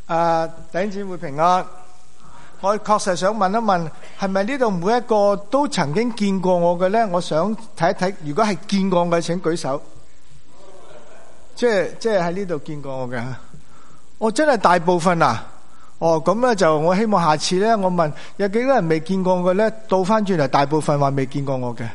弟兄姊妹平安。我確實想問一問，係咪呢度每一個都曾經見過我嘅呢？我想睇一睇，如果係見過我嘅，請舉手。即係喺呢度見過我嘅。我真係大部分啊。咁咧就我希望下次呢，我問有幾多人未見過我嘅呢？倒翻轉嚟，大部分話未見過我嘅。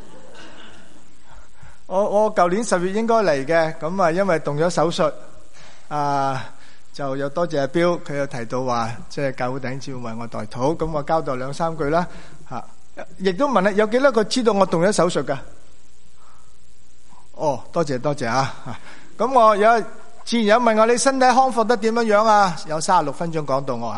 我舊年10月應該嚟嘅，咁啊因為動咗手術就有多謝阿標，佢又提到話，即係教會弟兄姊妹為我代禱，咁我交代2-3句啦嚇。亦都問有幾多個知道我動咗手術㗎？多謝啊！咁我自然有問我你身體康復得點樣啊？有36分鐘講到我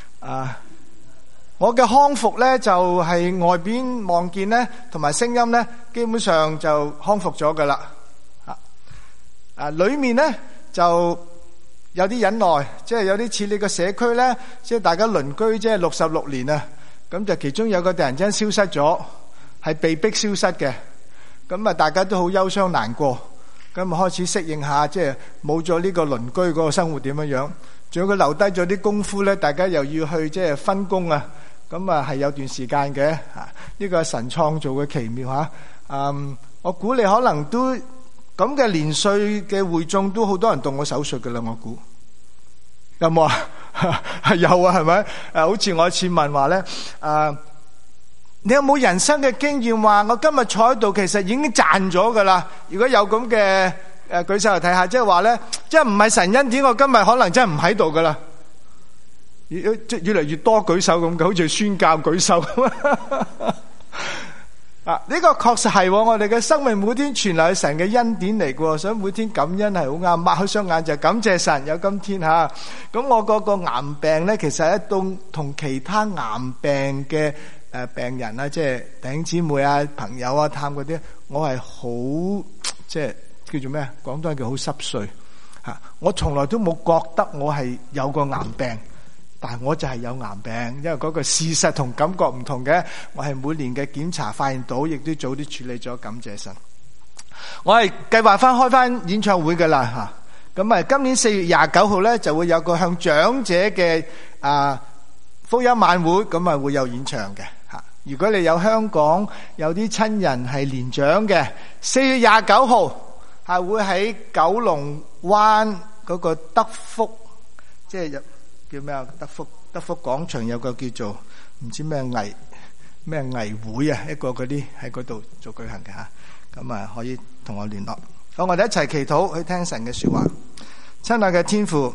我嘅康復咧就係外邊望見咧，同埋聲音咧，基本上就康復咗噶啦裏面咧就有啲忍耐，即係有啲似你個社區咧，即係大家鄰居，即係66年啊，咁就其中有個突然間消失咗，係被逼消失嘅，咁啊大家都好憂傷難過，咁啊開始適應下，即係冇咗呢個鄰居嗰個生活點樣，仲有佢留低咗啲功夫咧，大家又要去即係分工啊，咁啊係有段時間嘅呢個係神創造嘅奇妙我估你可能都咁嘅年歲嘅會眾都好多人動過手術噶啦，我估有冇有啊，係咪？好似我一次問話咧，你有冇人生嘅經驗話我今日坐喺度其實已經賺咗噶啦？如果有咁嘅舉手嚟睇下，即係話咧，即係唔係神恩典，我今日可能真係唔喺度噶啦。越嚟越多舉手咁嘅，好似宣教舉手咁呢個確實係我哋嘅生命每天傳嚟神嘅恩典嚟嘅，所以每天感恩係好啱，擘開雙眼就感謝神有今天咁我嗰個癌病咧，其實係一種同其他癌病嘅病人啊，即係弟兄姊妹啊、朋友啊探嗰啲，我係好即係叫做咩啊？廣東叫好濕碎我從來都冇覺得我係有個癌病。但係我就係有癌病，因為嗰個事實同感覺唔同嘅。我係每年嘅檢查發現到，亦都早啲處理咗，感謝神。我係計劃開翻演唱會噶啦咁啊，今年4月29號咧就會有個向長者嘅福音晚會，咁啊會有演唱嘅如果你有香港有啲親人係年長嘅，4月29號係會喺九龍灣嗰個德福，即係叫咩啊？德福廣場有個叫做唔知咩藝會啊，一個嗰啲喺嗰度做舉行嘅咁啊可以同我聯絡。好，我哋一齊祈禱去聽神嘅說話。親愛嘅天父，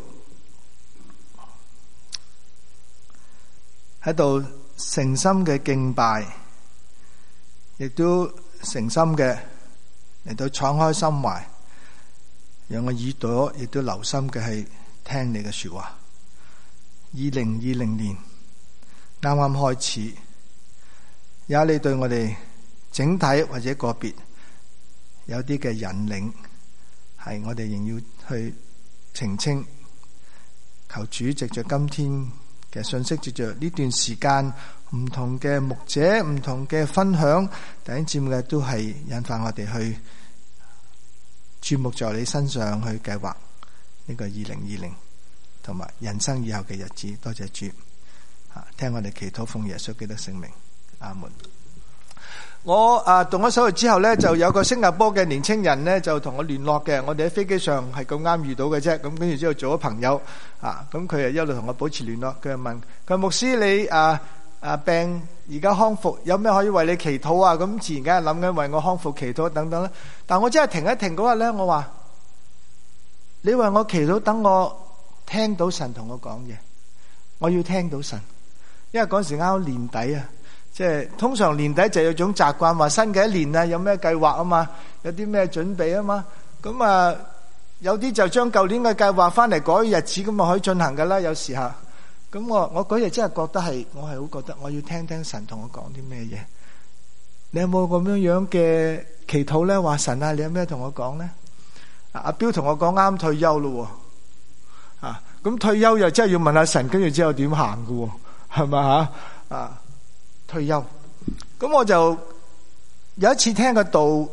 喺度誠心嘅敬拜，亦都誠心嘅嚟到敞開心懷，讓我耳朵亦都留心嘅係聽你嘅說話。2020年啱啱開始，也你對我哋整體或者個別有啲嘅引領，係我哋仍要去澄清。求主藉着今天嘅信息，藉着呢段時間唔同嘅牧者、唔同嘅分享，弟兄姊妹嘅都係引發我哋去注目在你身上，去計劃呢個2020。同埋人生以後嘅日子，多謝主聽我哋祈禱，奉耶穌基督聖名，阿門。我動咗手術之後呢，就有個新加坡嘅年青人呢，就同我聯絡嘅。我哋喺飛機上係咁啱遇到嘅啫，咁跟住之後做咗朋友咁佢一路同我保持聯絡。佢就問佢，牧師，你病而家康復，有咩可以為你祈禱啊？咁自然梗係諗緊為我康復祈禱等等啦。但我真係停一停嗰日呢，我話你為我祈禱，等我聽到神同我講嘢，我要聽到神，因為嗰時啱啱年底即係通常年底就有種習慣話新嘅一年有咩計劃啊嘛，有啲咩準備啊嘛，咁有啲就將舊年嘅計劃翻嚟改日子，咁啊可以進行噶啦，有時候咁我嗰日真係覺得我係好覺得我要聽聽神同我講啲咩嘢。你有冇咁樣嘅祈禱咧？話神你有咩同我講咧？阿標同我講啱退休咯咁退休又真係要問下神，跟住之後點行㗎係咪退休咁我就有一次聽個道，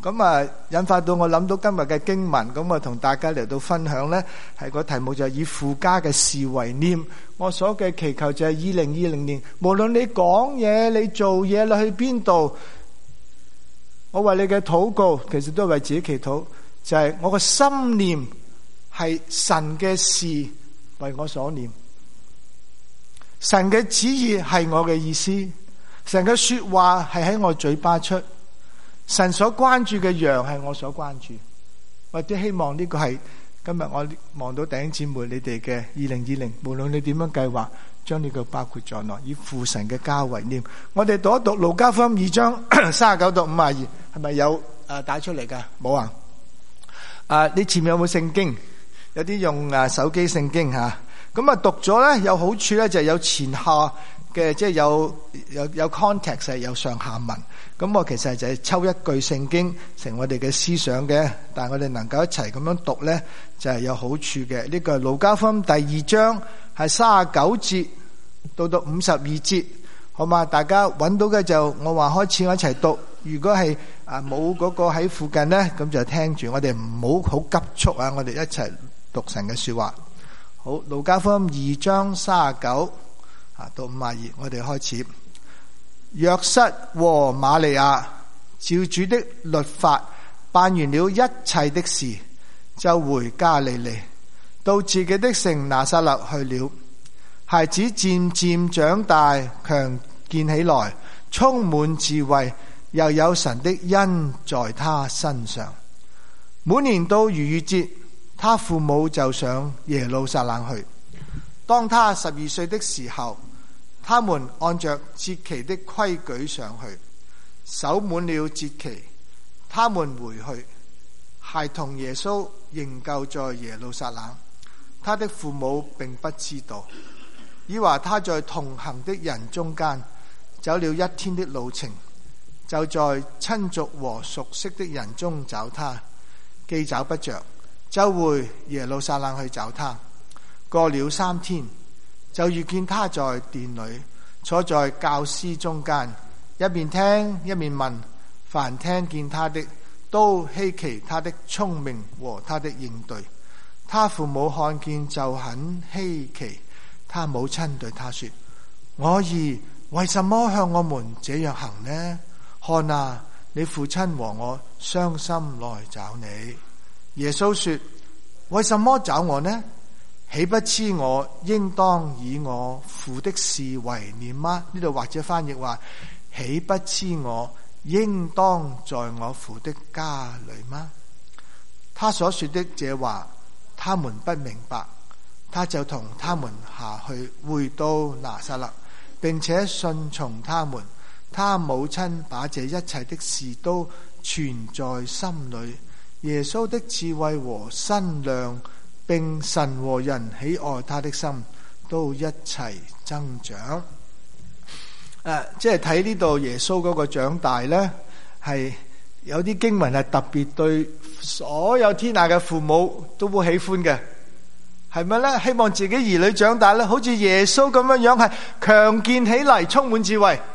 咁引發到我諗到今日嘅經文，咁同大家嚟到分享呢，係個題目就係以父家嘅事為念。我所嘅祈求就係2020年，無論你講嘢、你做嘢、你去邊度，我為你嘅禱告，其實都係為自己祈禱，就係我個心念係神嘅事為我所念，神嘅旨意係我嘅意思，神嘅說話係喺我嘴巴出，神所關注嘅羊係我所關注。或者希望呢個係今日我望到弟兄姊妹你哋嘅2020，無論你點樣計劃，將呢個包括在內，以父神嘅家為念。我哋讀一讀路加福音2章39到52，係咪有帶出嚟㗎？冇啊？你前面有冇聖經？有啲用手機聖經吓，咁讀咗咧有好處咧，就係有前下嘅，即係有 context， 係有上下文。咁我其實就係抽一句聖經成我哋嘅思想嘅，但係我哋能夠一齊咁樣讀咧，就係有好處嘅。呢個係路加福音第2章係39節到52節，好嘛？大家揾到嘅就我話開始我一齊讀。如果係冇嗰個喺附近咧，咁就聽住。我哋唔好好急促啊！我哋一齊讀神嘅說話。好，路加福音2章39到52，我哋開始。約瑟和瑪利亞照主的律法辦完了一切的事，就回加利利，到自己的城拿撒勒去了。孩子漸漸長大，強健起來，充滿智慧，又有神的恩在他身上。每年到逾越節，他父母就上耶路撒冷去。當他12歲的時候，他們按着節期的規矩上去，守滿了節期，他們回去。孩童耶穌仍舊在耶路撒冷，他的父母並不知道，以為他在同行的人中間走了1天的路程，就在親族和熟悉的人中找他，既找不着，就回耶路撒冷去找他。過了3天，就遇見他在殿裏，坐在教師中間，一面聽一面問，凡聽見他的都稀奇他的聰明和他的應對。他父母看見就很稀奇。他母親對他說：我兒，為什麼向我們這樣行呢？看啊，你父親和我傷心來找你。耶穌說：為什麼找我呢？豈不知我應當以我父的事為念嗎？呢度或者翻譯話：豈不知我應當在我父的家裏嗎？他所說的這話，他們不明白。他就同他們下去，回到拿撒勒，並且順從他們。他母親把這一切的事都存在心裏。耶穌的智慧和身量，並神和人喜愛他的心，都一齊增長。即係睇呢度耶穌嗰個長大呢，係有啲經文係特別對所有天下嘅父母都好喜歡嘅，係咪呢？希望自己兒女長大呢，好似耶穌咁樣樣，係強健起嚟，充滿智慧。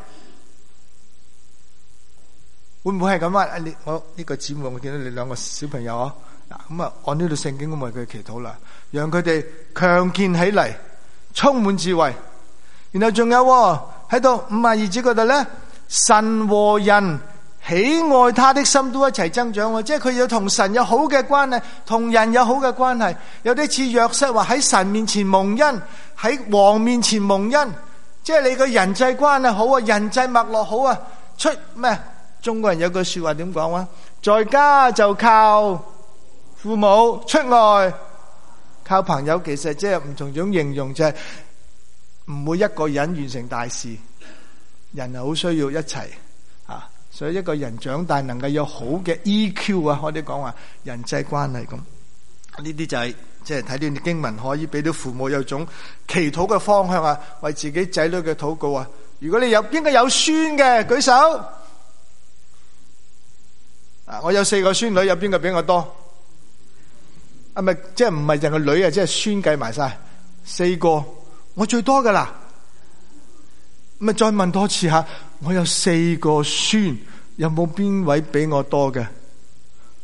會唔會係咁啊？我呢個姊妹，我見到你2個小朋友啊，咁啊，按呢度聖經咁為佢祈禱啦，讓佢哋強健起嚟，充滿智慧。然後仲有喺度52節嗰度咧，神和人喜愛他的心都一齊增長，即係佢要同神有好嘅關係，同人有好嘅關係。有啲似約瑟話喺神面前蒙恩，喺王面前蒙恩，即係你個人際關係好啊，人際脈絡好啊。出咩？中國人有句說話點講啊？在家就靠父母，出外靠朋友。其實即係唔同種形容，就係唔會一個人完成大事，人係好需要一齊啊。所以一個人長大能夠有好嘅 EQ 啊，我哋講話人際關係咁。呢啲就係即係睇呢段經文可以俾到父母有種祈禱嘅方向啊，為自己仔女嘅禱告啊。如果你有邊個有孫嘅舉手啊？我有4個孫女，有邊個比我多？啊，咪即係唔係淨係女啊，即係孫計埋晒4個，我最多噶啦。咪再問多次下，我有4個孫，有冇邊位比我多嘅？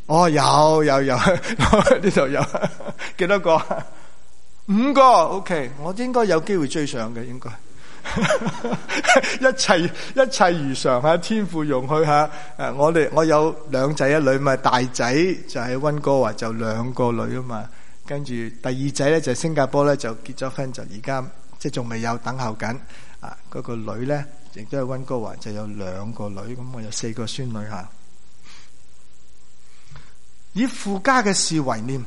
哦，有呢度有幾多個？5個 OK， 我應該有機會追上嘅，應該一切如常吓，天父容許吓。我有2仔1女嘛，大仔就喺溫哥華就2個女啊嘛，跟住第2仔咧就新加坡咧就結咗婚，就而家即係仲未有等候緊啊。嗰個女咧亦都係溫哥華就有2個女，咁我有4個孫女吓。以父家嘅事為念。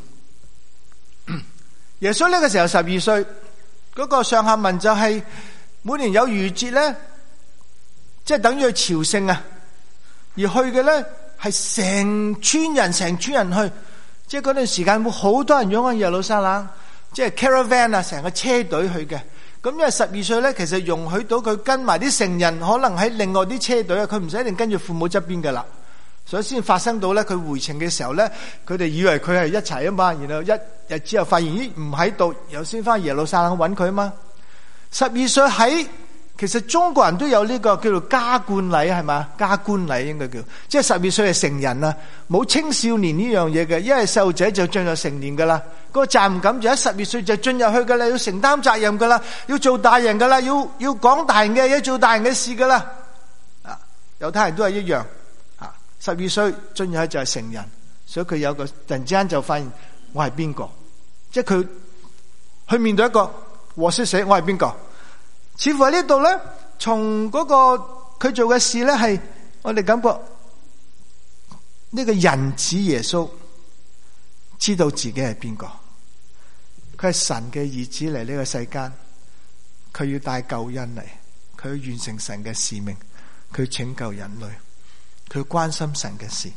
耶穌呢個時候12歲，嗰個上下文就係每年有逾節咧，即係等於去朝聖啊，而去嘅咧係成村人去，即係嗰段時間會好多人湧去耶路撒冷，即係 caravan 啊，成個車隊去嘅。咁因為12歲咧，其實容許到佢跟埋啲成人，可能喺另外啲車隊啊，佢唔使一定跟住父母側邊噶啦。所以先發生到咧，佢回程嘅時候咧，佢哋以為佢係一齊啊嘛，然後1日之後發現咦唔喺度，又先翻耶路撒冷揾佢啊嘛。12歲喺其實中國人都有呢個叫做加冠禮係嘛？加冠禮應該叫，即係12歲係成人啊，冇青少年呢樣嘢嘅，因為細路仔就進入成年噶啦，嗰個責任感就喺12歲就進入去噶啦，要承擔責任噶啦，要做大人噶啦，要講大人嘅嘢，做大人嘅事噶啦。啊，猶太人都係一樣。12歲進入去就係成人，所以佢有個突然之間就發現我係邊個，即係佢去面對一個和死，我係邊個？似乎喺呢度咧，從嗰個佢做嘅事咧，係我哋感覺呢個人子耶穌知道自己係邊個，佢係神嘅兒子嚟呢個世間，佢要帶救恩嚟，佢要完成神嘅使命，佢拯救人類。佢關心神嘅事。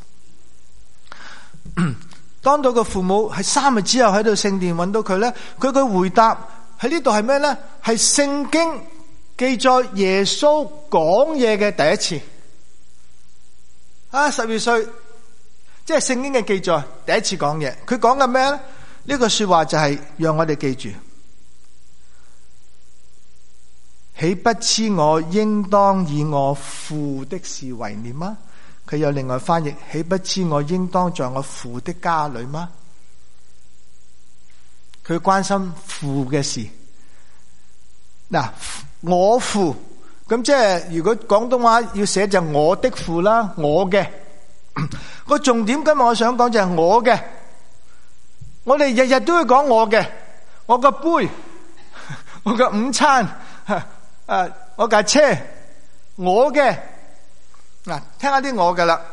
當到個父母係3日之後喺度聖殿揾到佢咧，佢嘅回答喺呢度係咩咧？係聖經記載耶穌講嘢嘅第一次。12歲，即係聖經嘅記載第一次講嘢。佢講嘅咩咧？呢個說話就係讓我哋記住，豈不知我應當以我父的事為念嗎？佢有另外翻譯，豈不知我應當在我父的家裏嗎？佢關心父嘅事。嗱，我父，咁即係如果廣東話要寫就我的父啦，我嘅。個重點今日我想講就係我嘅。我哋日日都會講我嘅，我個杯，我個午餐，我架車，我嘅。嗱，聽下啲我㗎啦。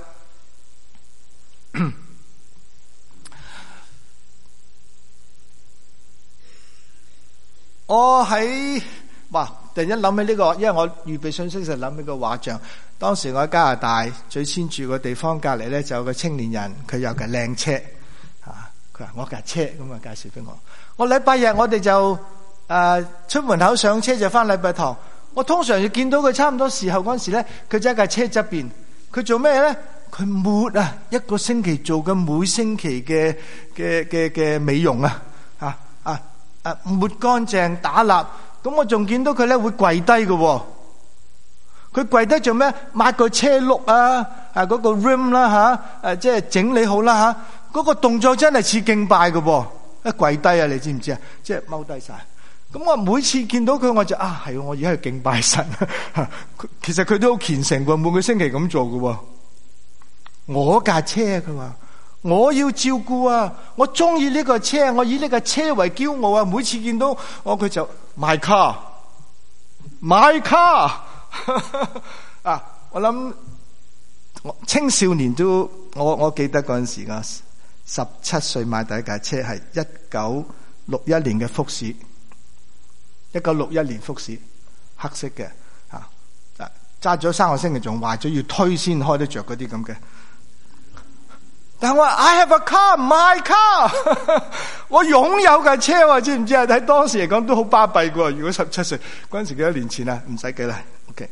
我喺突然間諗起呢個，因為我預備信息就諗起個畫像。當時我喺加拿大最先住個地方隔籬咧，就有個青年人，佢有架靚車，佢話我架車，咁啊介紹俾我。我禮拜日我哋就出門口上車就翻禮拜堂。我通常就見到佢差唔多時候嗰陣時咧，佢就喺架車側邊，佢做咩咧？佢抹一個星期做嘅每星期嘅美容抹乾淨打蠟。咁我仲見到佢咧會跪低嘅，佢跪低做咩？抹個車轆嗰個 rim 啦即係整理好啦嗰個動作真係似敬拜嘅，一跪低你知唔知啊？即係踎低晒。咁我每次見到佢，我就係我而家去敬拜神。其實佢都好虔誠喎，每個星期咁做嘅。我架車，佢話我要照顧我中意呢個車，我以呢個車為驕傲每次見到我，佢就 my car。我諗青少年都我記得嗰陣時17歲買第一架車係1961年嘅福士。1961年福士，黑色嘅揸咗3個星期仲壞咗，要推先開得着嗰啲咁嘅。但係我話 I have a car, my car， 我擁有架車，知唔知啊？喺當時嚟講都好巴閉㗎。如果17歲嗰陣時幾多年前唔使計啦。OK，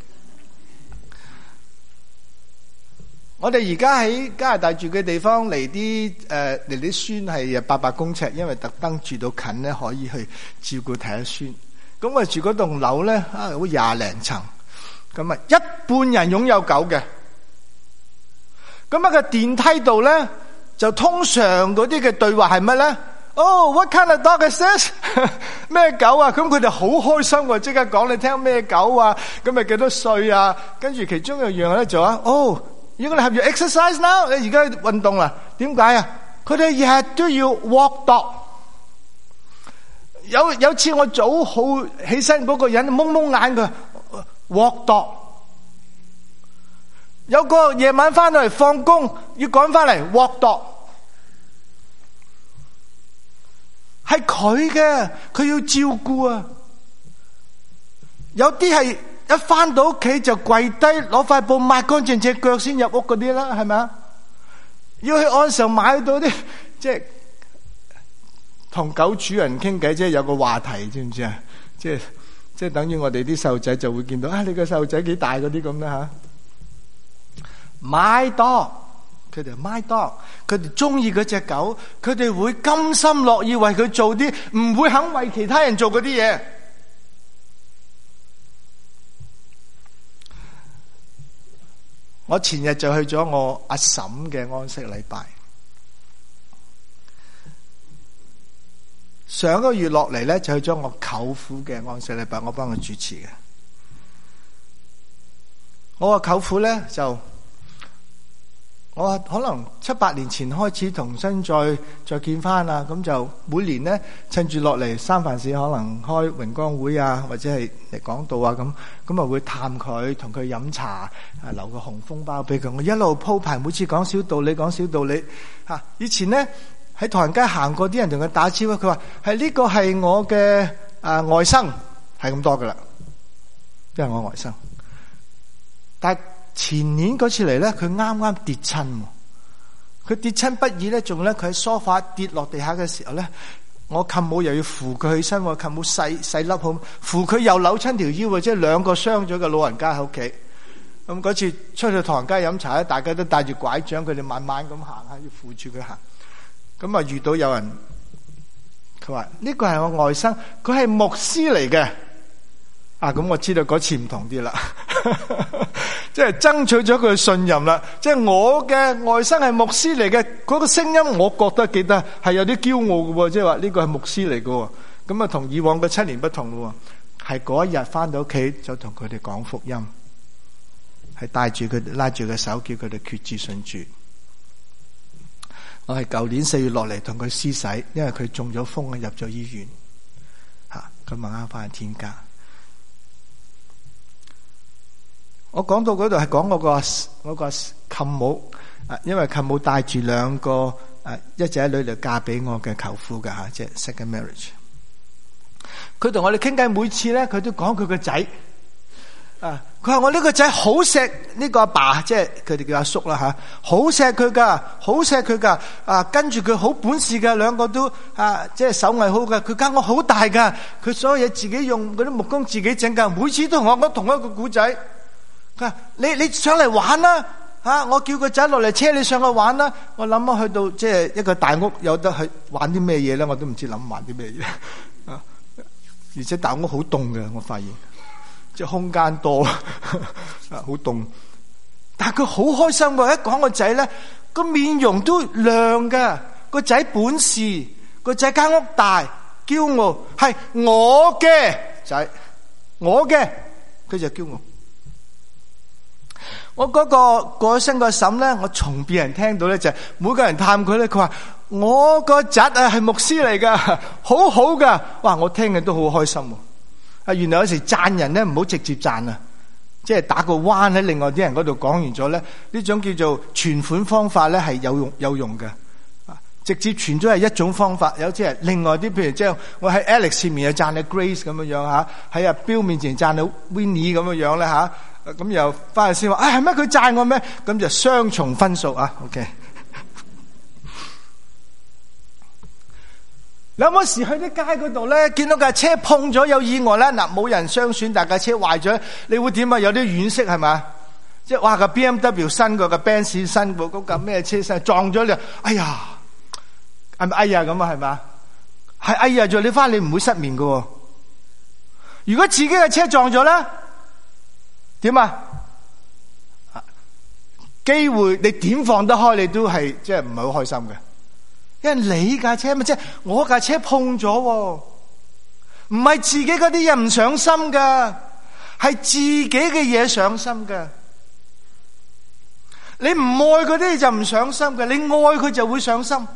我哋而家喺加拿大住嘅地方離啲孫係800公尺，因為特登住到近咧，可以去照顧睇下孫。咁我住嗰棟樓咧，好20零層，咁一半人擁有狗嘅。咁個電梯度咧， 就通常嗰啲嘅對話係乜咧？Oh, what kind of dog is this? 咩狗啊？咁佢哋好開心喎，即刻講你聽咩狗啊？咁咪幾多歲啊？跟住其中有樣咧就話，Oh, you're gonna have your exercise now？ 你而家運動啦？點解啊？佢哋日日都要 walk dog。有次我早好起身，嗰個人蒙蒙眼佢 walk dog。有個夜晚翻到嚟放工要趕翻嚟 walk dog。係佢嘅，佢要照顧啊！有啲係一翻到屋企就跪低攞塊布抹乾淨隻腳先入屋嗰啲啦，係咪啊？要去按時買到啲即係同狗主人傾偈，即係有個話題，知唔知啊？即係等於我哋啲細路仔就會見到啊，你個細路仔幾大嗰啲咁啦吓。My dog。佢哋 my dog， 佢哋中意嗰隻狗，佢哋會甘心樂意為佢做啲唔會肯為其他人做嗰啲嘢。我前日就去咗我阿嬸嘅安息禮拜，上個月落嚟咧就去咗我舅父嘅安息禮拜，我幫佢主持嘅。我個舅父咧就。我可能7、8年前開始同新再見翻啦，咁就每年咧趁住落嚟三藩市可能開榮光會啊，或者係嚟講道啊咁啊會探佢，同佢飲茶，啊留個紅封包俾佢，我一路鋪排，每次講小道理嚇。以前咧喺唐人街行過，啲人同佢打招呼，佢話係呢個係我嘅外甥，係咁多噶啦，因為我外甥，但係。前年嗰次嚟咧，佢啱啱跌親，佢跌親不已咧，仲咧佢喺梳化跌落地下嘅時候咧，我舅母又要扶佢起身，我舅母細粒好，扶佢又扭親條腰，即係兩個傷咗嘅老人家喺屋企。咁嗰次出去唐人街飲茶咧，大家都帶住拐杖，佢哋慢慢咁行下，要扶住佢行。咁啊遇到有人，佢話呢個係我外甥，佢係牧師嚟嘅。咁我知道嗰次唔同啲啦，即係爭取咗佢嘅信任啦。即係我嘅外甥係牧師嚟嘅，嗰個聲音我覺得記得係有啲驕傲嘅，即係話呢個係牧師嚟嘅。咁啊同以往嘅7年不同咯，係嗰一日翻到屋企就同佢哋講福音，係帶住佢哋拉住佢手，叫佢哋決志信主。我係舊年4月落嚟同佢施洗，因為佢中咗風啊，入咗醫院，咁晚啱翻去天家。我講到嗰度係講我個舅母，因為舅母帶住2個一仔一女嚟嫁俾我嘅舅父噶吓，即係 second marriage。佢同我哋傾偈，每次咧佢都講佢個仔，佢話我呢個仔好錫呢個阿爸，即係佢哋叫阿叔啦吓，好錫佢噶，好錫佢噶，跟住佢好本事噶，2個都即係手藝好噶，佢間屋好大噶，佢所有嘢自己用嗰啲木工自己整噶，每次都同我講同一個古仔。你上嚟玩啦，我叫個仔落嚟車你上去玩啦。我諗啊，去到即係一個大屋，有得去玩啲咩嘢咧？我都唔知諗玩啲咩嘢。而且大屋好凍嘅，我發現即係空間多，好凍。但係佢好開心喎，一講個仔咧，個面容都亮噶。個仔本事，個仔間屋大，驕傲，係我嘅仔，我嘅，佢就驕傲。我嗰個過咗身個嬸咧，我從別人聽到咧就係每個人探佢咧，佢話我個侄係牧師嚟噶，好好噶。哇！我聽嘅都好開心。原來有時讚人咧唔好直接讚啊，即係打個彎喺另外啲人嗰度講完咗咧，呢種叫做存款方法咧係有用嘅。直接傳咗係一種方法，有啲係另外啲，譬如即係我喺 Alex 面又讚你 Grace 咁樣樣吓，喺阿 Bill 面前讚你 Winnie 咁樣樣咧吓。咁又翻去先話，係咩？佢讚我咩？咁就雙重分數啊 ！OK， 你有冇時去啲街嗰度咧，見到架車碰咗有意外咧？嗱，冇人傷損，但架車壞咗，你會點啊？有啲惋惜係咪？即係哇個 BMW 新個 Benz 新嗰架咩車身撞咗你，哎呀，係咪哎呀咁啊？係咪？係哎呀咗你翻，你唔會失眠噶。如果自己嘅車撞咗咧？點啊？ 機會，你點放得開，你都係即係唔係好開心嘅。因為你架車咪即係我架車碰咗，唔係自己嗰啲嘢唔上心噶，係自己嘅嘢上心噶。你唔愛嗰啲就唔上心嘅，你愛佢就會上心。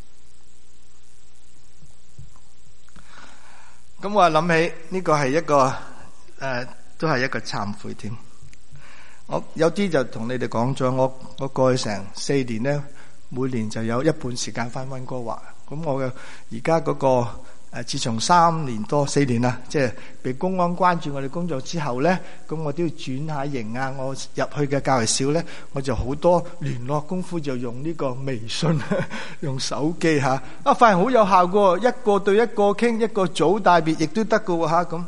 咁我諗起呢個係一個都係一個懺悔添。我有啲就同你哋講咗，我過去成4年咧，每年就有一半時間翻溫哥華。咁我嘅而家嗰個自從3年多4年啦，即係被公安關注我哋工作之後咧，咁我都要轉下型啊。我入去嘅較為少咧，我就好多聯絡功夫就用呢個微信，用手機吓。發現好有效噶，一個對一個傾，一個組帶別亦都得噶吓咁。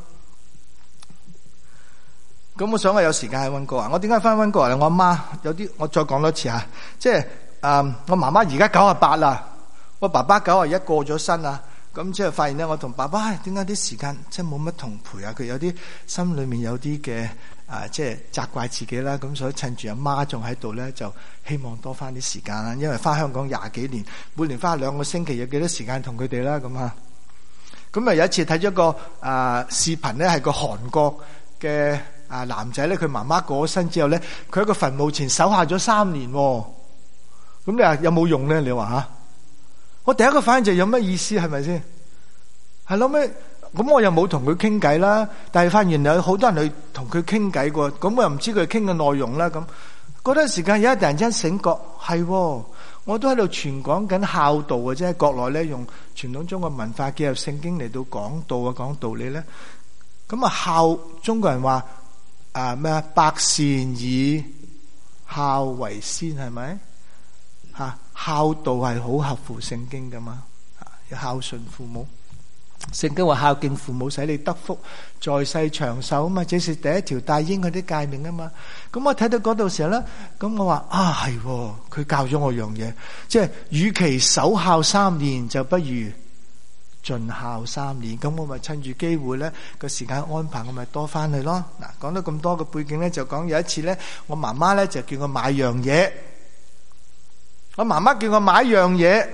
咁我想我有時間喺溫哥華。我點解翻溫哥華咧？我阿媽有啲，我再講多次吓，即係我媽媽而家98啦，我爸爸91過咗身啦。咁即係發現咧，我同爸爸點解啲時間即係冇乜同陪啊？佢有啲心裏面有啲嘅即係責怪自己啦。咁所以趁住阿媽仲喺度咧，就希望多翻啲時間啦。因為翻香港20幾年，每年翻2個星期，有幾多時間同佢哋啦？咁啊，咁啊有一次睇咗個視頻咧，係個韓國嘅男仔咧，佢媽媽過咗身之後咧，佢喺個墳墓前守下咗3年。咁你話有冇用咧？你話吓？我第一個反應就有乜意思？係咪先？係咯咩？咁我又冇同佢傾偈啦。但係發現有好多人去同佢傾偈過，咁我又唔知佢傾嘅內容啦。咁嗰段時間有一突然間醒覺，係我都喺度傳講緊孝道嘅啫。國內咧用傳統中國文化結合聖經嚟到講道啊，講道理咧。咁孝，中國人話咩啊？百善以孝為先，係咪？孝道係好合乎聖經噶嘛，要孝順父母。聖經話孝敬父母使你得福，在世長壽啊嘛，這是第一條帶應嗰啲誡命啊嘛。咁我睇到嗰度時候咧，咁我話係，佢教咗我樣嘢，即係與其守孝3年，就不如盡孝3年。咁我咪趁住機會咧，個時間安排我咪多翻去咯。嗱，講到咁多嘅背景咧，就講有一次咧，我媽媽咧就叫我買樣嘢。我媽媽叫我買樣嘢，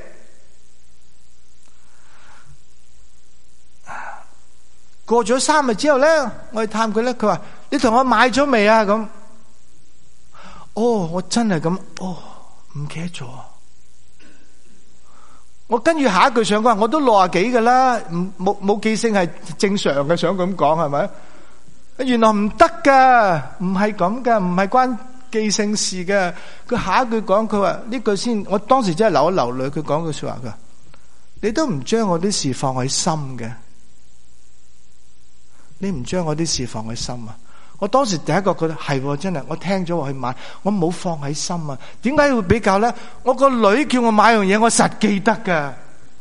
過咗3日之後咧，我去探佢咧，佢話：你同我買咗未啊？咁，我真係咁，唔記得咗。我跟住下一句想講，我都60幾噶啦，冇記性係正常嘅，想咁講係咪？原來唔得噶，唔係咁噶，唔係關記性事嘅。佢下一句講，佢話呢句先，我當時真係流一流淚。佢講句說話，佢話：你都唔將我啲事放喺心嘅，你唔將我啲事放喺心啊！我當時第一個覺得係真係，我聽咗話去買，我冇放喺心啊！點解會比較咧？我個女叫我買樣嘢，我實記得噶。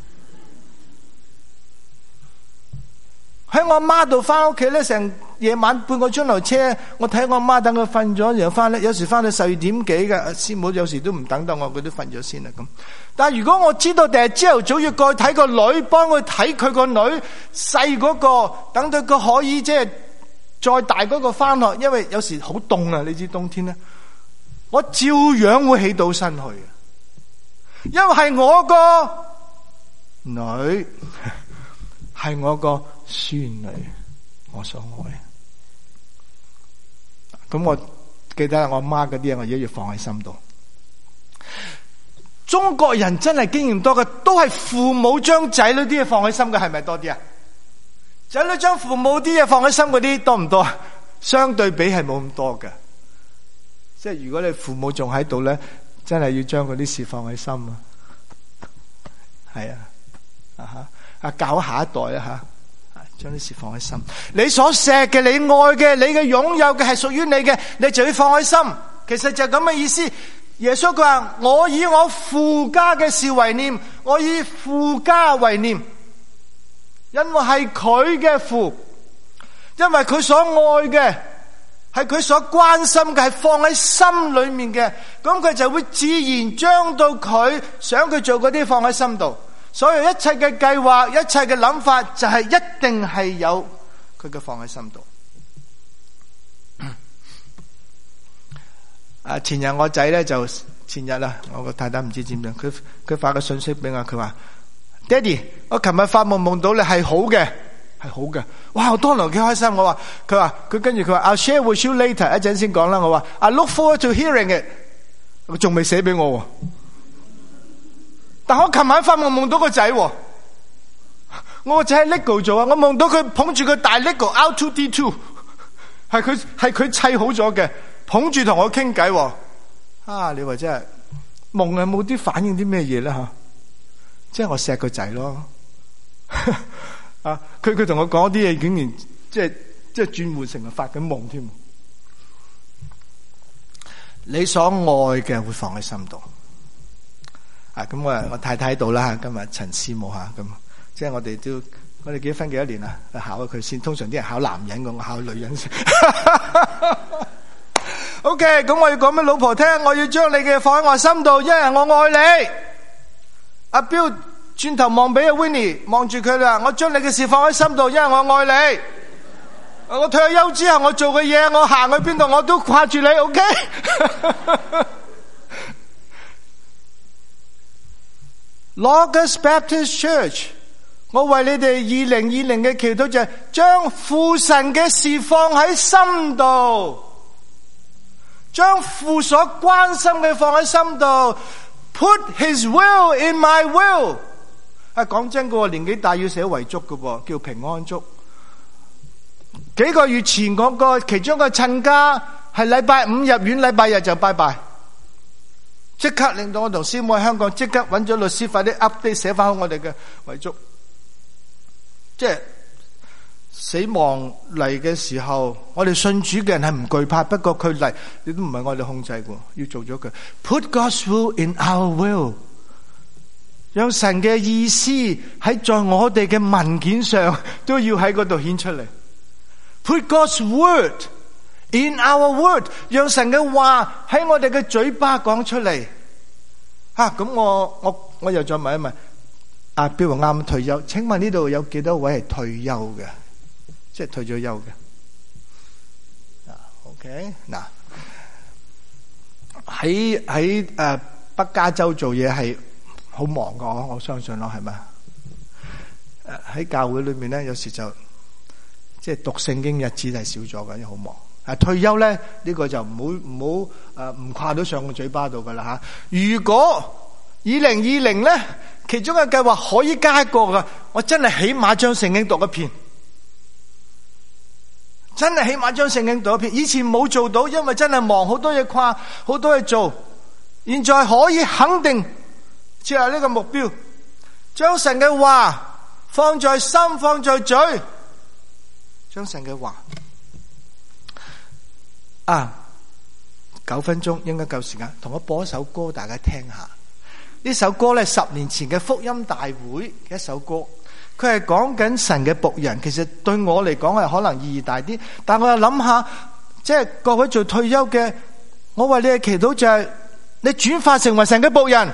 喺我阿媽度翻屋企咧，成夜晚半個鐘頭車，我睇我阿媽等佢瞓咗，然後翻咧，有時翻到12點幾嘅，師母有時都唔等到我，佢都瞓咗先啦咁。但係如果我知道第日朝頭早要過去睇個女，幫佢睇佢個女細嗰個，等到佢可以即係再大嗰個翻學，因為有時好凍啊，你知冬天咧，我照樣會起到身去，因為係我個女，係我個孫女，我所愛。咁我記得我阿媽嗰啲嘢，我一要放喺心度。中國人真係經驗多嘅，都係父母將仔女啲嘢放喺心嘅，係咪多啲啊？仔女將父母啲嘢放喺心嗰啲多唔多啊？相對比係冇咁多嘅。即係如果你父母仲喺度咧，真係要將嗰啲事放喺心啊。係啊，教下一代啊吓，將啲事放喺心。你所錫嘅、你愛嘅、你嘅擁有嘅係屬於你嘅，你就要放喺心。其實就係咁嘅意思。耶穌佢話：我以我父家嘅事為念，我以父家為念，因為係佢嘅父，因為佢所愛嘅係佢所關心嘅，係放喺心裏面嘅，咁佢就會自然將到佢想佢做嗰啲放喺心度。所以一切嘅計劃、一切嘅諗法，就係一定係有佢嘅放喺心度。 前日我仔咧就前日啦，我個太太唔知點樣，佢發個信息俾我，佢話：爹哋，我琴日發夢夢到你係好嘅，係好嘅。哇！我當堂幾開心。佢跟住佢話 I'll share with you later， 一陣先講啦。我話 I look forward to hearing it。佢仲未寫俾我，但我琴晚發夢夢到個仔，我個仔喺 Lego 做啊，我夢到佢捧住個大 Lego R2D2， 係佢砌好咗嘅，捧住同我傾偈。你話真係夢係冇啲反應啲咩嘢咧吓？即係我錫個仔咯。佢同我講啲嘢，竟然即係轉換成係發緊夢添。你所愛嘅會放喺心度。咁我太太喺度啦，今日陳師母咁，即係我哋結咗婚幾多年啦？考下佢先。通常啲人考男人嘅，我考女人先。OK， 咁我要講俾老婆聽，我要將你嘅放喺我心度，因為我愛你。阿彪轉頭望俾阿 Winnie， 望住佢啦，我將你嘅事放喺心度，因為我愛你。我退咗休之後，我做嘅嘢，我行去邊度我都掛住你。OK。Logos Baptist Church， 我為你哋2020嘅祈禱就係將父神嘅事放喺心度。將父所關心嘅放喺心度 ，Put His will in my will。講真嘅，年紀大要寫遺囑嘅噃，叫平安祝。幾個月前嗰個其中個親家係禮拜五入院，禮拜日就拜拜，即刻令到我同師母喺香港即刻揾咗律師，快啲 update 寫翻好我哋嘅遺囑。即係死亡嚟嘅時候，我哋信主嘅人係唔懼怕，不過佢嚟，你都唔係我哋控制嘅，要做咗佢。Put God's will in our will， 讓神嘅意思在我哋嘅文件上都要喺嗰度顯出嚟。Put God's word in our word， 讓神嘅話喺我哋嘅嘴巴講出嚟。咁我又再問一問，阿彪話啱退休，請問呢度有幾多位係退休嘅？即係退咗休嘅。OK， 嗱，喺北加州做嘢係好忙噶，我相信咯，係咪？喺教會裏面咧，有時就即係讀聖經日子係少咗嘅，因為好忙。退休咧呢個就唔好唔跨到上個嘴巴度噶啦吓。如果2020咧，其中嘅計劃可以加一個噶，我真係起碼將聖經讀一遍。真係起碼將聖經讀一遍，以前冇做到，因為真係忙，好多嘢跨，好多嘢做。現在可以肯定設立呢個目標，將神嘅話放在心，放在嘴，將神嘅話9分鐘應該夠時間，同我播一首歌大家聽下。呢首歌咧10年前嘅福音大會嘅一首歌。佢係講緊神嘅僕人，其實對我嚟講係可能意義大啲，但我又諗下，即係各位做退休嘅，我為你嘅祈禱就係你轉化成為神嘅僕人，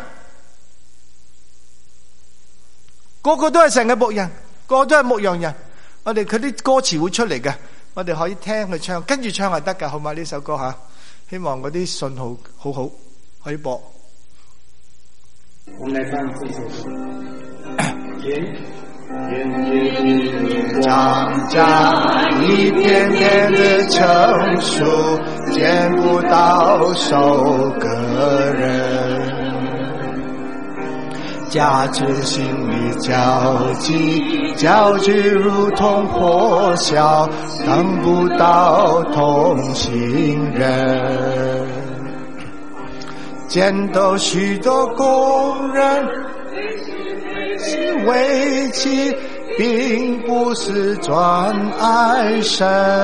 個個都係神嘅僕人，個個都係牧羊人。我哋佢啲歌詞會出嚟嘅，我哋可以聽佢唱，跟住唱係得噶，好嘛？呢首歌吓，希望嗰啲信號好好可以播。 我們來唱這首歌。 長家一片片的成熟，見不到收割人，家之心裏焦急如同火燒，等不到同行人，見到許多工人為其並不是專愛神，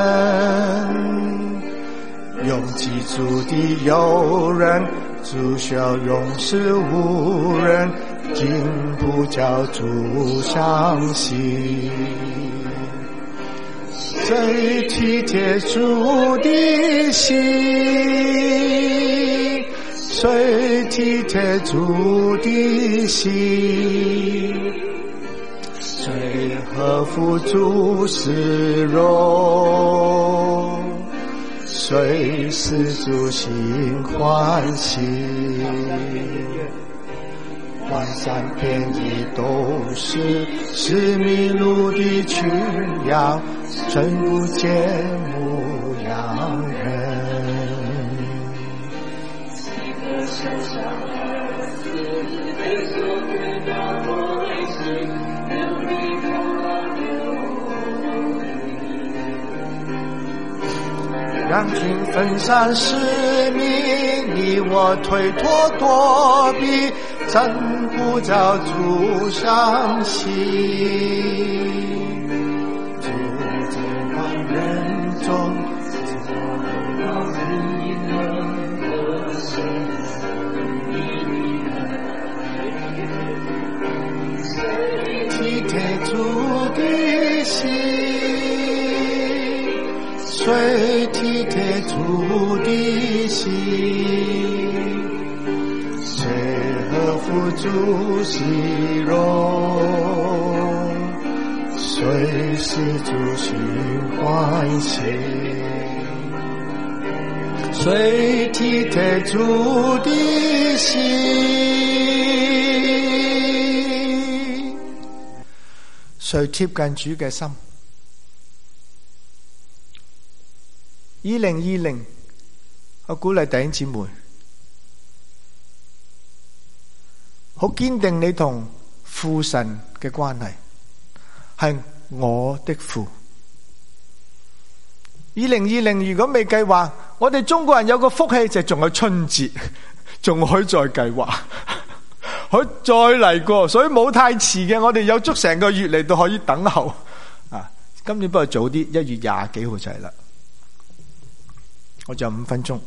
用記住的有人，主笑勇士無人，竟不叫主相信。誰體貼主的心？誰體貼主的心？誰呵護主使用？ 隨使主心歡喜。萬山遍野都是迷路的群羊，尋不見牧羊人。羊群分散失迷，你我推脱躲避，怎不叫主傷心？主在萬人中，體貼主的心，誰體貼主的心？誰合乎主喜容？誰使主心歡喜？誰體貼主的心？誰貼近主嘅心？2020，我鼓勵弟兄姊妹，好堅定你同父神嘅關係，係我的父。2020如果未計劃，我哋中國人有個福氣就仲有春節，仲可以再計劃，可以再嚟過，所以冇太遲嘅。我哋有足成個月嚟到可以等候啊！今年不過早啲，1月20幾號就係啦。我仲有5分鐘，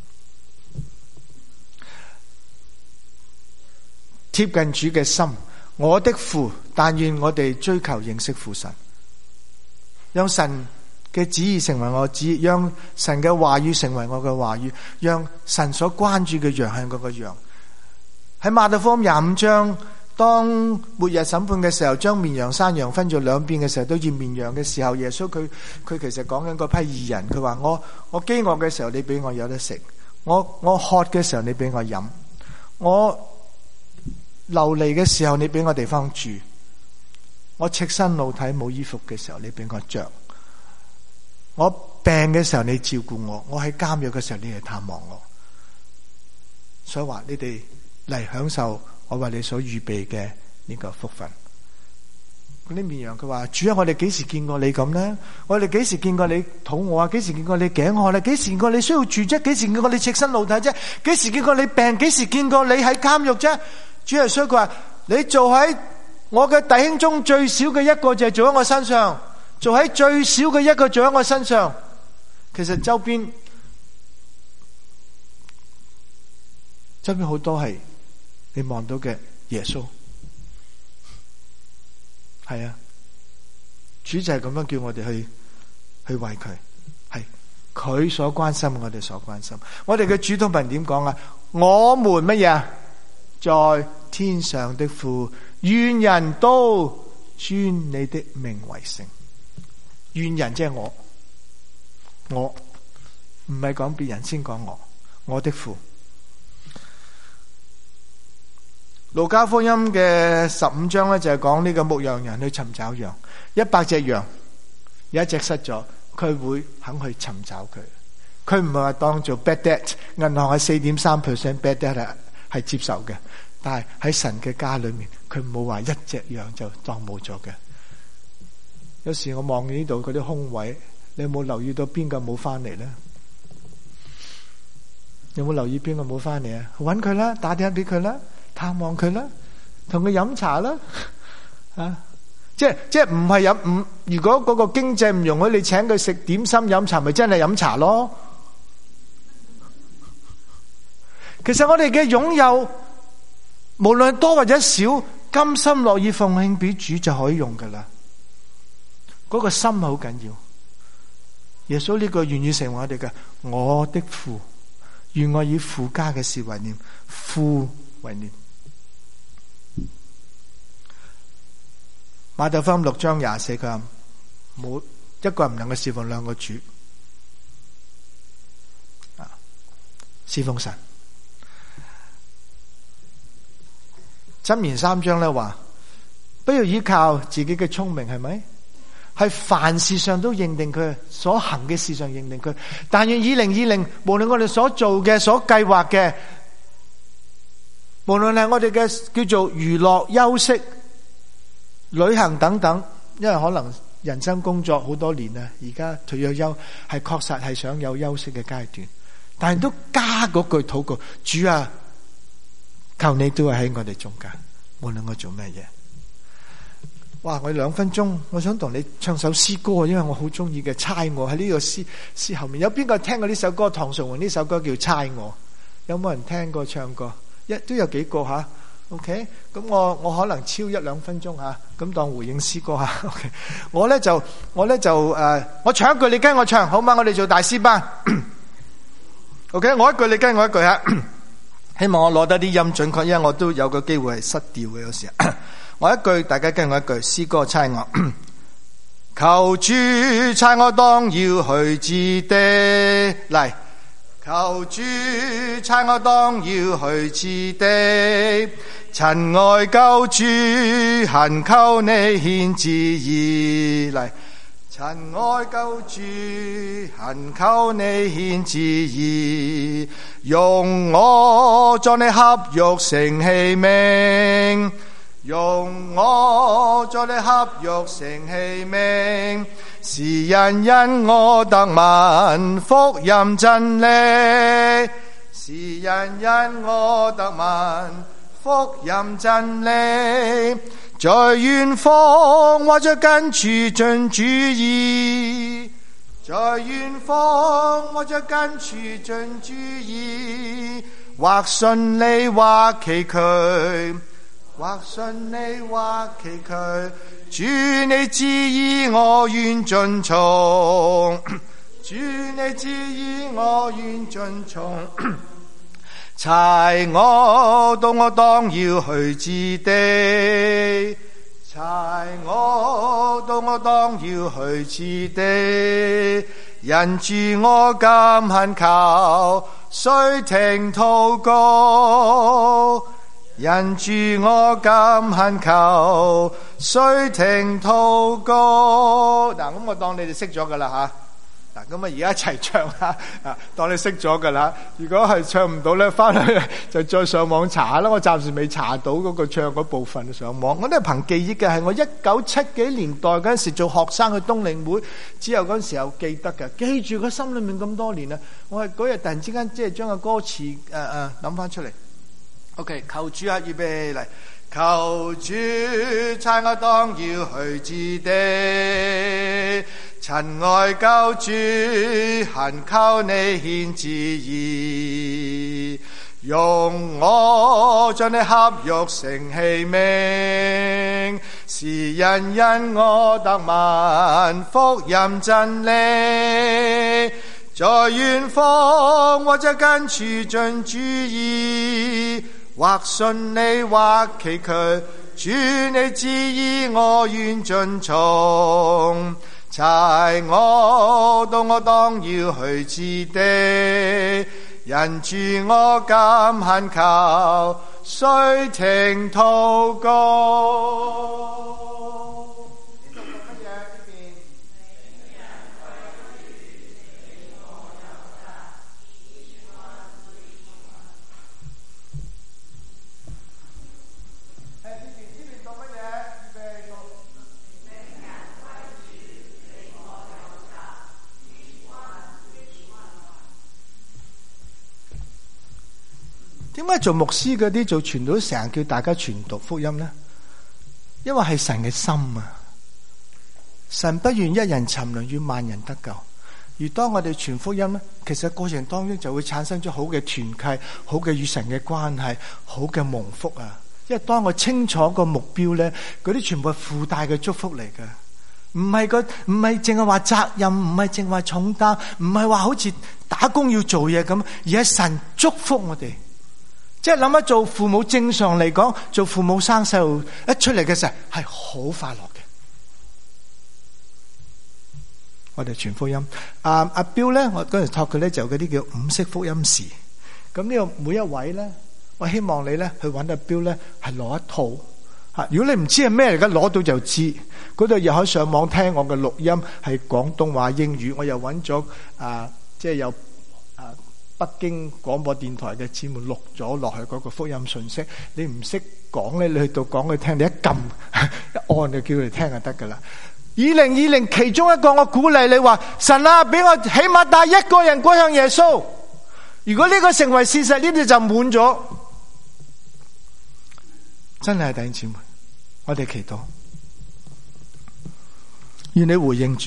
貼近主嘅心，我的父，但願我哋追求認識父神，讓神嘅旨意成為我旨意，讓神嘅話語成為我嘅話語，讓神所關注嘅羊係我嘅羊。喺馬太福音25章，當末日審判嘅時候，將綿羊山羊分咗兩邊嘅時候，都要綿羊嘅時候，耶穌佢其實講緊嗰批義人，佢話我飢餓嘅時候你俾我有得食，我渴嘅時候你俾我飲，我流離嘅時候你俾我地方住，我赤身露體冇衣服嘅時候你俾我着，我病嘅時候你照顧我，我喺監獄嘅時候你嚟探望我。所以話你哋嚟享受我為你所預備嘅呢個福分。嗰啲綿羊佢話：主啊，我哋幾時見過你咁呢？我哋幾時見過你肚餓啊？幾時見過你頸渴咧？幾時見過你需要住啫？幾時見過你赤身露體啫？幾時見過你病？幾時見過你喺監獄啫？主耶穌佢話：你做喺我嘅弟兄中最少嘅一個就係做喺我身上，做喺最少嘅一個做喺我身上。其實周邊好多係你望到嘅耶穌，係啊，主就係咁樣叫我哋去為佢，係佢所關心，我哋所關心。我哋嘅主禱文點講啊？我們乜嘢啊？在天上的父，願人都尊你的名為聖。願人即係我唔係講別人，先講我的父。路加福音嘅15章咧，就係講呢個牧羊人去尋找羊，100隻羊有一隻失咗，佢會肯去尋找佢。佢唔係話當做 bad debt， 銀行係 4.3% bad debt 係接受嘅，但係喺神嘅家裏面，佢冇話一隻羊就當冇咗嘅。有時我望呢度嗰啲空位，你有冇留意到邊個冇翻嚟咧？有冇留意邊個冇翻嚟啊？搵佢啦，打電話俾佢啦，探望佢啦，同佢飲茶啦，啊！即係唔係飲，如果嗰個經濟唔容許你請佢食點心飲茶，咪真係飲茶咯。其實我哋嘅擁有，無論多或者少，甘心樂意奉獻俾主就可以用噶啦。嗰個心好緊要。耶穌呢個願意成為我哋嘅我的父，願我以父家嘅事為念，父為念。馬太福音6章24，佢話冇一個人唔能夠侍奉兩個主。 侍奉神。箴言3章咧話，不要依靠自己嘅聰明，係咪？係凡事上都認定佢，所行嘅事上認定佢。但願2020，無論我哋所做嘅、所計劃嘅，無論係我哋嘅叫做娛樂、休息、旅行等等，因為可能人生工作好多年啦，而家退咗休，係確實係想有休息嘅階段，但係都加嗰句禱告：主啊，求你都係喺我哋中間，無論我做咩嘢。哇！我2分鐘，我想同你唱首詩歌，因為我好中意嘅《猜我》喺呢個詩後面。有邊個聽過呢首歌？唐崇榮呢首歌叫《猜我》，有冇人聽過唱過？都有幾個吓。OK， 咁我可能超1-2分鐘吓，咁當回應詩歌吓。OK， 我咧就我唱一句，你跟我唱好嗎？我哋做大詩班。OK， 我一句你跟我一句吓。希望我攞得啲音準確，因為我都有個機會係失調嘅有時。我一句，大家跟我一句，詩歌猜我。求主猜我當要去之地，嚟。求主猜我當要去之地，親愛救主，懇求你顯旨意，嚟。親愛救主，懇求你顯旨意，用我作你合用成器皿。用我作你合用成器皿，使人因我得聞福音真理，使人因我得聞福音真理，在遠方或者近處盡主意，在遠方或者近處盡主意，或順利或崎嶇，或順利或崎嶇，主你旨意我願遵從，主你旨意我願遵從。猜我到我當要去之地，猜我到我當要去之地，因主我今懇求，須聽禱告。因主我今懇求，須聽禱告。嗱，咁我當你哋識咗噶啦吓。嗱，咁啊而家一齊唱吓，當你識咗噶啦。如果係唱唔到咧，翻去就再上網查下啦。我暫時未查到嗰個唱嗰部分上網。我都係憑記憶嘅，係我1970幾年代嗰陣時做學生去冬令會之後嗰陣時候記得嘅，記住個心裏面咁多年啦。我係嗰日突然之間即係將個歌詞諗翻出嚟。OK， 求主啊，預備嚟。求主差我當要去之地，親愛救主，懇求你顯旨意，用我將你合用成器皿，使人因我得聞福音真理，在遠方或者近處盡主意，或順利或崎嶇，主你旨意我願遵從。猜我到我當要去之地，因主我今懇求，須聽禱告。點解做牧師嗰啲做傳道成日叫大家傳讀福音呢？因為係神嘅心啊！神不願一人沉淪，願萬人得救。而當我哋傳福音呢，其實過程當中就會產生咗好嘅團契，好嘅與神嘅關係，好嘅蒙福啊！因為當我清楚個目標呢，嗰啲全部係附帶嘅祝福嚟嘅，唔係淨係話責任，唔係淨係話重擔，唔係話好似打工要做嘢咁，而係神祝福我哋。即係諗下做父母，正常嚟講，做父母生細路一出嚟嘅時候係好快樂嘅。我哋傳福音，阿彪咧，我嗰陣託佢咧就嗰啲叫5色福音時， 咁呢個每一位咧，我希望你咧去揾阿標咧係攞一套吓。如果你唔知係咩嚟嘅，攞到就知。嗰度又可以上網聽我嘅錄音，係廣東話英語。我又揾咗即係有北京廣播電台嘅節目錄咗落去嗰個福音信息。你唔識講咧，你去到講佢聽，你一撳一按就叫佢哋聽就得噶啦。2020其中一個我鼓勵你話，神啊，俾我起碼帶一個人歸向耶穌。如果呢個成為事實，呢啲就滿咗。真係弟兄姊妹，我哋祈禱，願你回應主，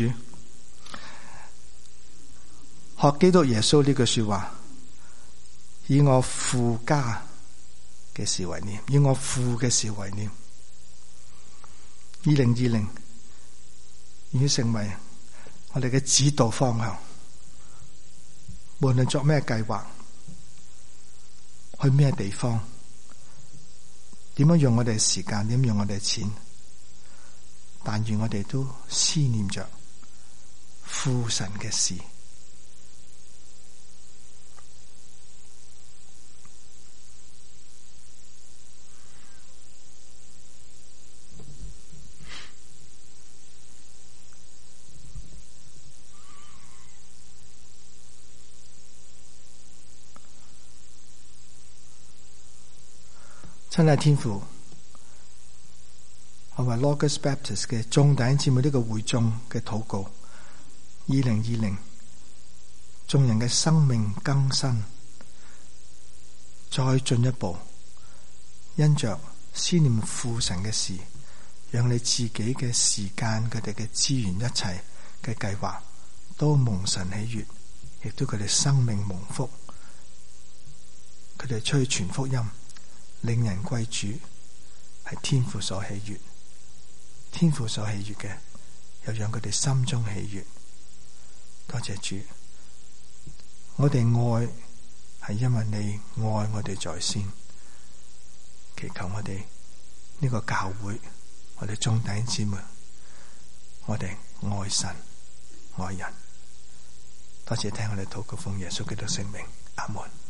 學基督耶穌呢句說話，以我父家嘅事為念，以我父嘅事為念。2020已經成為我哋嘅指導方向，無論作咩計劃，去咩地方，點樣用我哋嘅時間，點樣用我哋嘅錢，但願我哋都思念着父神嘅事。親愛天父，我為 Logos Baptist 嘅眾弟兄姊妹呢個會眾嘅禱告，2020眾人嘅生命更新，再進一步，因着思念父神嘅事，讓你自己嘅時間、佢哋嘅資源、一切嘅計劃都蒙神喜悅，亦都佢哋生命蒙福，佢哋出去傳福音，令人歸主，係天父所喜悅。天父所喜悅嘅，又讓佢哋心中喜悅。多謝主，我哋愛係因為你愛我哋在先。祈求我哋呢個教會，我哋眾弟兄姊妹，我哋愛神愛人。多謝聽我哋禱告奉耶穌基督聖名，阿門。